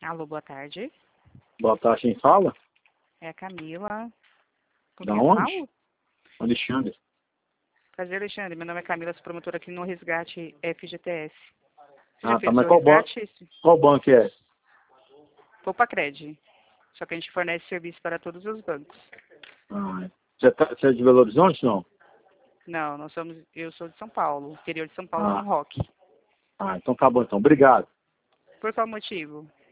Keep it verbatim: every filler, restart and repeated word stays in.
Alô, boa tarde. Boa tarde, quem fala? É a Camila. Com Da quem eu onde? falo? Alexandre. Prazer, Alexandre. Meu nome é Camila, sou promotora aqui no Resgate F G T S. Você Ah, já tá, fez o mas seu qual banco, resgate? qual banco é? Poupacred. Só que a gente fornece serviço para todos os bancos. Ah, você, tá, você é de Belo Horizonte, não? Não, nós somos, eu sou de São Paulo, interior de São Paulo, Ah, São Roque. ah, então tá bom, então. Obrigado. Por qual motivo?